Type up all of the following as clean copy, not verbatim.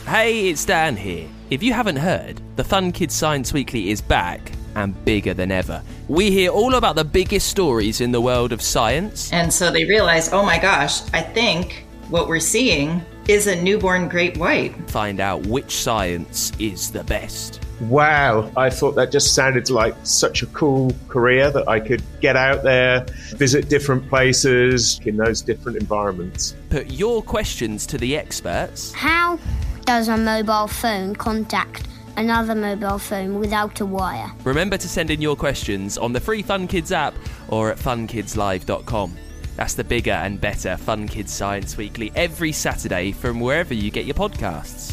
Hey, it's Dan here. If you haven't heard, the Fun Kids Science Weekly is back and bigger than ever. We hear all about the biggest stories in the world of science. And so they realize, oh my gosh, I think what we're seeing is a newborn great white. Find out which science is the best. Wow, I thought that just sounded like such a cool career that I could get out there, visit different places in those different environments. Put your questions to the experts. How does a mobile phone contact another mobile phone without a wire? Remember to send in your questions on the free Fun Kids app or at funkidslive.com. That's the bigger and better Fun Kids Science Weekly every Saturday from wherever you get your podcasts.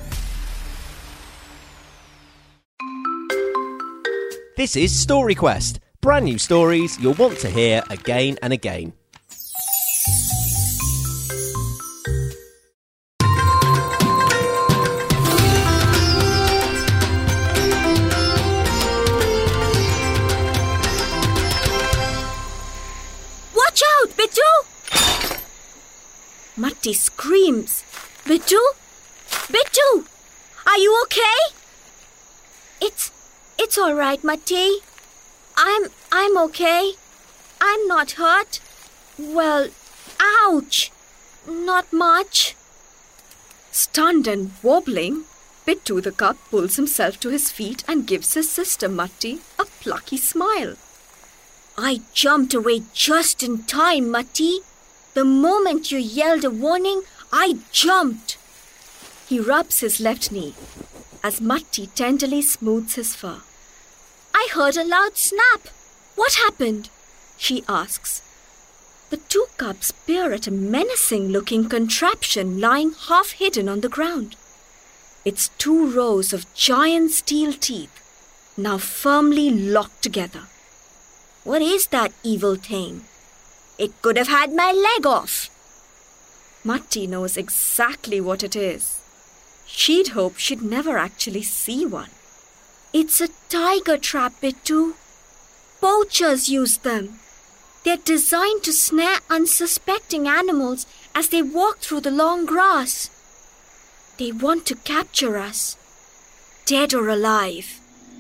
This is Story Quest, brand new stories you'll want to hear again and again. Watch out, Bittu! Matti screams. Bittu? Bittu! Are you okay? It's all right, Matti. I'm okay. I'm not hurt. Well, ouch. Not much. Stunned and wobbling, Bittu the cub pulls himself to his feet and gives his sister Matti a plucky smile. I jumped away just in time, Matti. The moment you yelled a warning, I jumped. He rubs his left knee as Matti tenderly smooths his fur. I heard a loud snap. What happened? She asks. The two cubs peer at a menacing-looking contraption lying half-hidden on the ground. It's 2 rows of giant steel teeth, now firmly locked together. What is that evil thing? It could have had my leg off. Matti knows exactly what it is. She'd hoped she'd never actually see one. It's a tiger trap, Bittu. Poachers use them. They're designed to snare unsuspecting animals as they walk through the long grass. They want to capture us, dead or alive.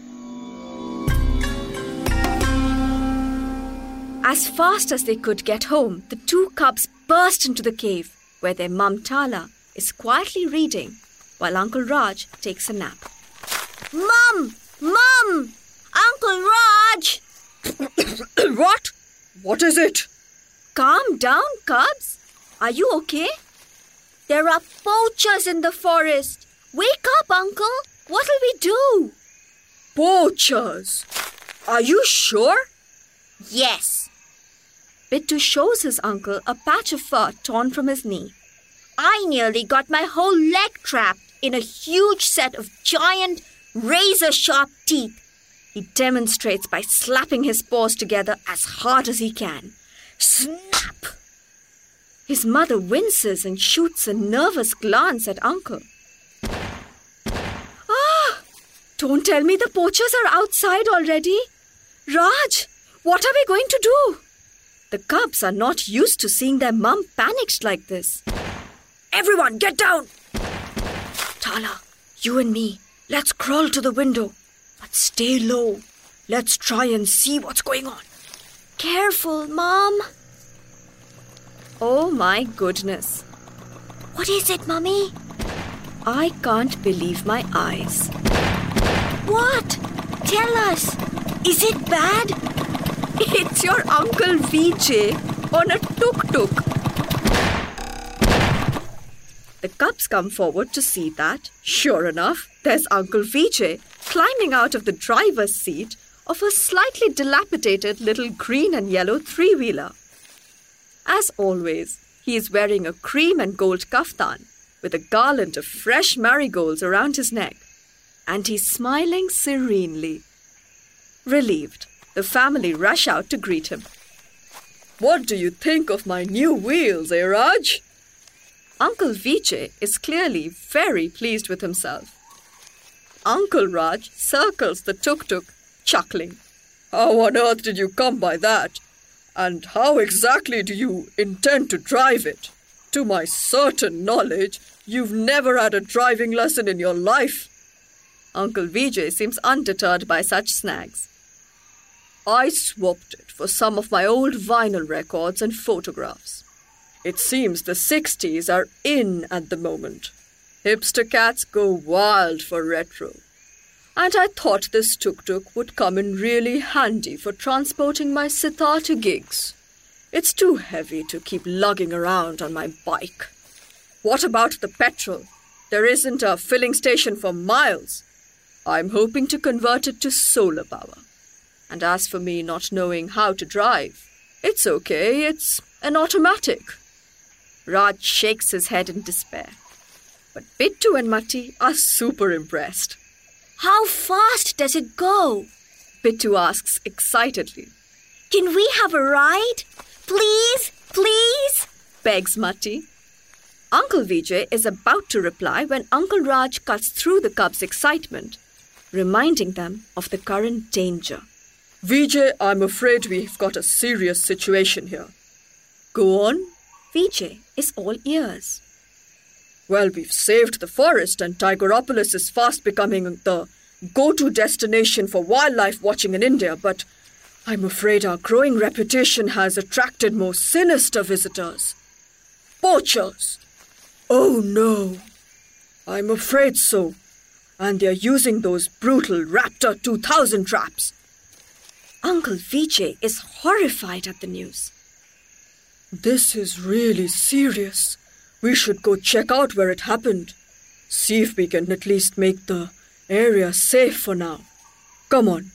As fast as they could get home, the 2 cubs burst into the cave where their mum Tala is quietly reading while Uncle Raj takes a nap. Mum! Mum! Uncle Raj! What? What is it? Calm down, cubs. Are you okay? There are poachers in the forest. Wake up, Uncle. What'll we do? Poachers? Are you sure? Yes. Bittu shows his uncle a patch of fur torn from his knee. I nearly got my whole leg trapped in a huge set of giant, razor-sharp teeth. He demonstrates by slapping his paws together as hard as he can. Snap! His mother winces and shoots a nervous glance at Uncle. Ah! Don't tell me the poachers are outside already. Raj, what are we going to do? The cubs are not used to seeing their mum panicked like this. Everyone, get down! Tala, you and me, let's crawl to the window. But stay low. Let's try and see what's going on. Careful, Mom. Oh my goodness. What is it, Mummy? I can't believe my eyes. What? Tell us. Is it bad? It's your Uncle Vijay on a tuk-tuk. The cubs come forward to see that, sure enough, there's Uncle Vijay climbing out of the driver's seat of a slightly dilapidated little green and yellow 3-wheeler. As always, he is wearing a cream and gold kaftan with a garland of fresh marigolds around his neck, and he's smiling serenely. Relieved, the family rush out to greet him. What do you think of my new wheels, Raj? Uncle Vijay is clearly very pleased with himself. Uncle Raj circles the tuk-tuk, chuckling. How on earth did you come by that? And how exactly do you intend to drive it? To my certain knowledge, you've never had a driving lesson in your life. Uncle Vijay seems undeterred by such snags. I swapped it for some of my old vinyl records and photographs. It seems the 60s are in at the moment. Hipster cats go wild for retro. And I thought this tuk-tuk would come in really handy for transporting my sitar to gigs. It's too heavy to keep lugging around on my bike. What about the petrol? There isn't a filling station for miles. I'm hoping to convert it to solar power. And as for me not knowing how to drive, it's okay, it's an automatic. Raj shakes his head in despair. But Bittu and Matti are super impressed. How fast does it go? Bittu asks excitedly. Can we have a ride? Please, please, begs Matti. Uncle Vijay is about to reply when Uncle Raj cuts through the cubs' excitement, reminding them of the current danger. Vijay, I'm afraid we've got a serious situation here. Go on. Vijay is all ears. Well, we've saved the forest and Tigeropolis is fast becoming the go-to destination for wildlife watching in India, but I'm afraid our growing reputation has attracted more sinister visitors. Poachers! Oh no! I'm afraid so. And they're using those brutal Raptor 2000 traps. Uncle Vijay is horrified at the news. This is really serious. We should go check out where it happened. See if we can at least make the area safe for now. Come on.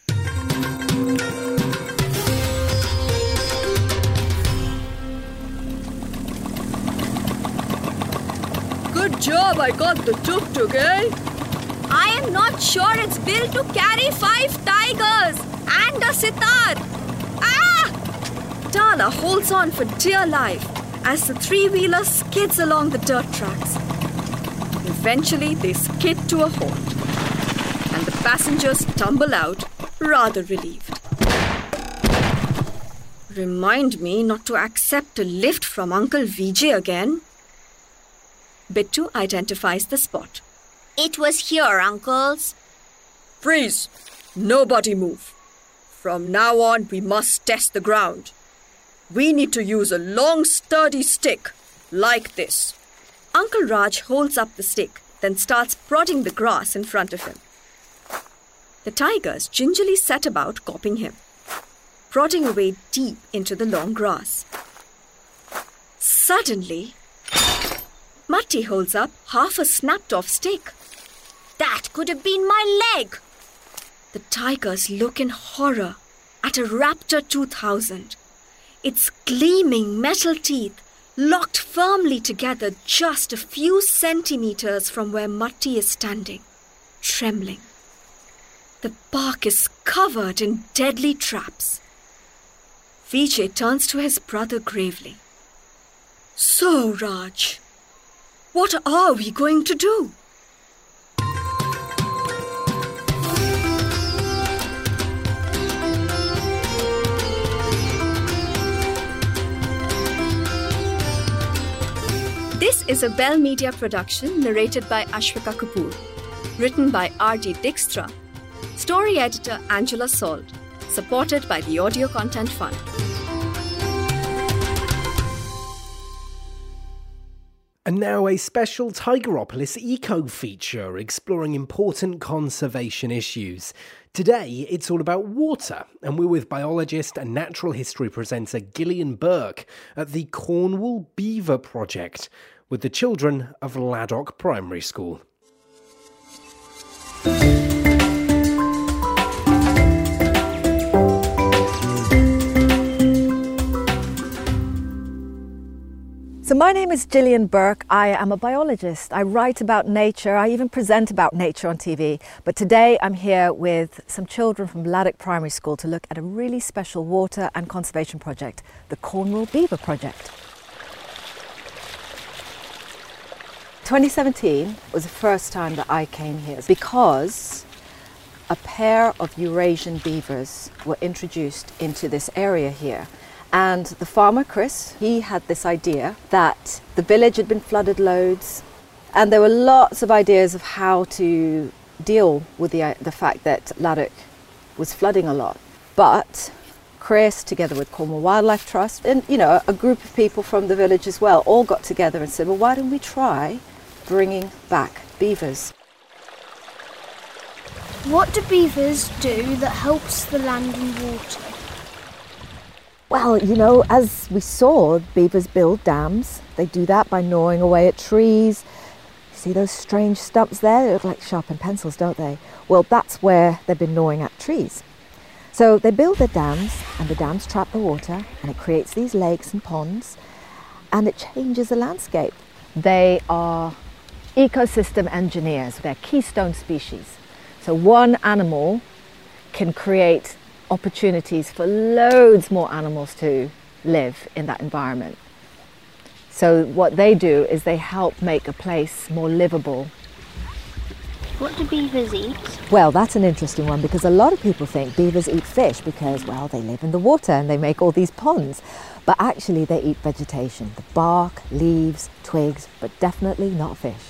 Good job, I got the tuk-tuk, eh? I am not sure it's built to carry 5 tigers and a sitar. Ah! Tala holds on for dear life as the three-wheeler skids along the dirt tracks. Eventually, they skid to a halt, and the passengers tumble out, rather relieved. Remind me not to accept a lift from Uncle Vijay again. Bittu identifies the spot. It was here, uncles. Freeze! Nobody move. From now on, we must test the ground. We need to use a long, sturdy stick, like this. Uncle Raj holds up the stick, then starts prodding the grass in front of him. The tigers gingerly set about copying him, prodding away deep into the long grass. Suddenly, Matti holds up half a snapped-off stick. That could have been my leg. The tigers look in horror at a Raptor 2000. Its gleaming metal teeth locked firmly together just a few centimeters from where Matti is standing, trembling. The bark is covered in deadly traps. Vijay turns to his brother gravely. So, Raj, what are we going to do? This is a Bell Media production narrated by Ashwika Kapoor. Written by R.D. Dijkstra. Story editor Angela Salt. Supported by the Audio Content Fund. And now a special Tigeropolis eco feature exploring important conservation issues. Today, it's all about water, and we're with biologist and natural history presenter Gillian Burke at the Cornwall Beaver Project with the children of Laddock Primary School. So my name is Gillian Burke. I am a biologist. I write about nature. I even present about nature on TV. But today I'm here with some children from Laddock Primary School to look at a really special water and conservation project, the Cornwall Beaver Project. 2017 was the first time that I came here because a pair of Eurasian beavers were introduced into this area here. And the farmer, Chris, he had this idea that the village had been flooded loads, and there were lots of ideas of how to deal with the fact that Laddock was flooding a lot. But Chris, together with Cornwall Wildlife Trust, and a group of people from the village as well, all got together and said, well, why don't we try bringing back beavers? What do beavers do that helps the land and water? Well, as we saw, beavers build dams. They do that by gnawing away at trees. See those strange stumps there? They look like sharpened pencils, don't they? Well, that's where they've been gnawing at trees. So they build their dams, and the dams trap the water, and it creates these lakes and ponds, and it changes the landscape. They are ecosystem engineers. They're keystone species. So one animal can create opportunities for loads more animals to live in that environment. So what they do is they help make a place more livable. What do beavers eat? Well, that's an interesting one, because a lot of people think beavers eat fish because, well, they live in the water and they make all these ponds. But actually they eat vegetation, the bark, leaves, twigs, but definitely not fish.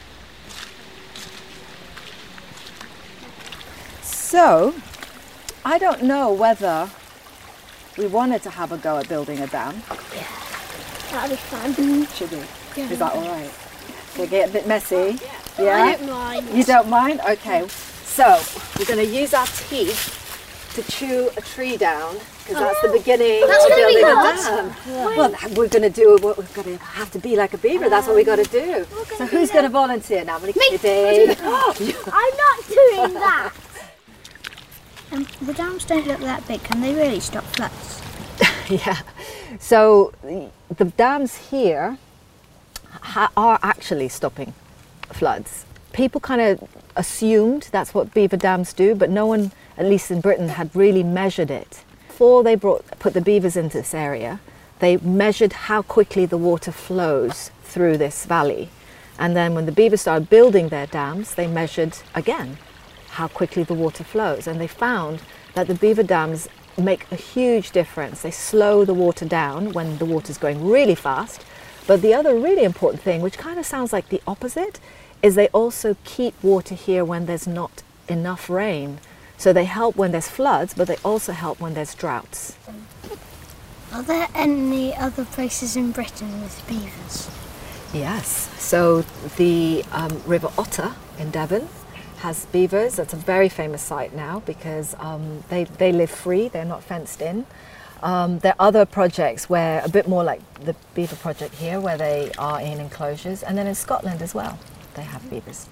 So, I don't know whether we wanted to have a go at building a dam. Yeah, that'd be fun. Should we? Yeah. Is that all right? So it get a bit messy? Yeah. I don't mind. You don't mind? Okay. So we're going to use our teeth to chew a tree down, because that's the beginning of building a dam. Yeah. Well, we're going to do what we're going to have to be like a beaver. That's what we got to do. So who's going to volunteer now? Me. I'm not doing that. The dams don't look that big. Can they really stop floods? Yeah. So the dams here are actually stopping floods. People kind of assumed that's what beaver dams do, but no one, at least in Britain, had really measured it. Before they put the beavers into this area, they measured how quickly the water flows through this valley. And then when the beavers started building their dams, they measured again how quickly the water flows. And they found that the beaver dams make a huge difference. They slow the water down when the water's going really fast. But the other really important thing, which kind of sounds like the opposite, is they also keep water here when there's not enough rain. So they help when there's floods, but they also help when there's droughts. Are there any other places in Britain with beavers? Yes. So the River Otter in Devon has beavers. That's a very famous site now because they live free, they're not fenced in. There are other projects where, a bit more like the beaver project here, where they are in enclosures, and then in Scotland as well, they have beavers.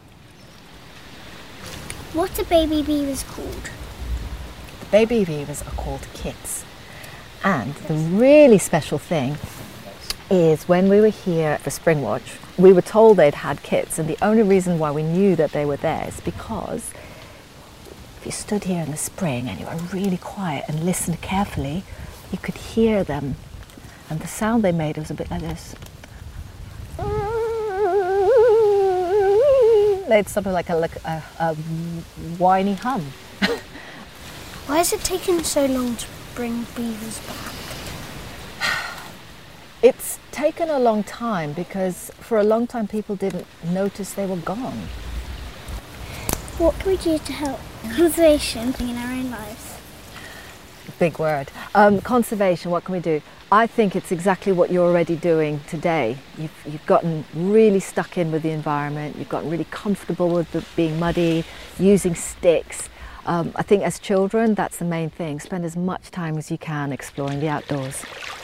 What are baby beavers called? The baby beavers are called kits. And the really special thing is when we were here for Springwatch, we were told they'd had kits, and the only reason why we knew that they were there is because if you stood here in the spring and you were really quiet and listened carefully, you could hear them. And the sound they made was a bit like this. They'd something like a whiny hum. Why has it taken so long to bring beavers back? It's taken a long time because for a long time people didn't notice they were gone. What can we do to help conservation in our own lives? Big word. Conservation, what can we do? I think it's exactly what you're already doing today. You've gotten really stuck in with the environment, you've gotten really comfortable with being muddy, using sticks. I think as children, that's the main thing. Spend as much time as you can exploring the outdoors.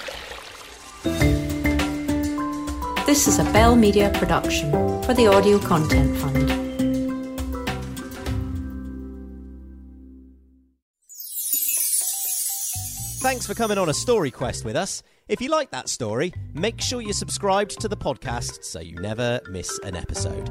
This is a Bell Media production for the Audio Content Fund. Thanks for coming on a story quest with us. If you like that story, make sure you're subscribed to the podcast so you never miss an episode.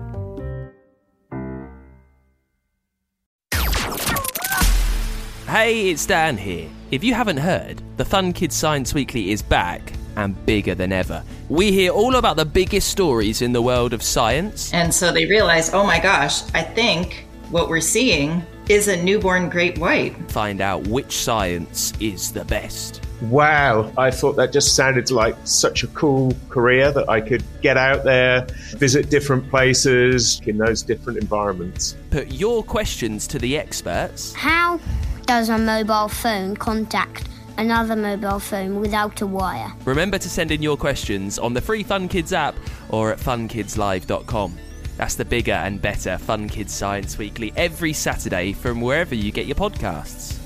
Hey, it's Dan here. If you haven't heard, the Fun Kids Science Weekly is back and bigger than ever. We hear all about the biggest stories in the world of science. And so they realize, oh my gosh, I think what we're seeing is a newborn great white. Find out which science is the best. Wow, I thought that just sounded like such a cool career that I could get out there, visit different places in those different environments. Put your questions to the experts. How does a mobile phone contact another mobile phone without a wire? Remember to send in your questions on the free Fun Kids app or at funkidslive.com. That's the bigger and better Fun Kids Science Weekly every Saturday from wherever you get your podcasts.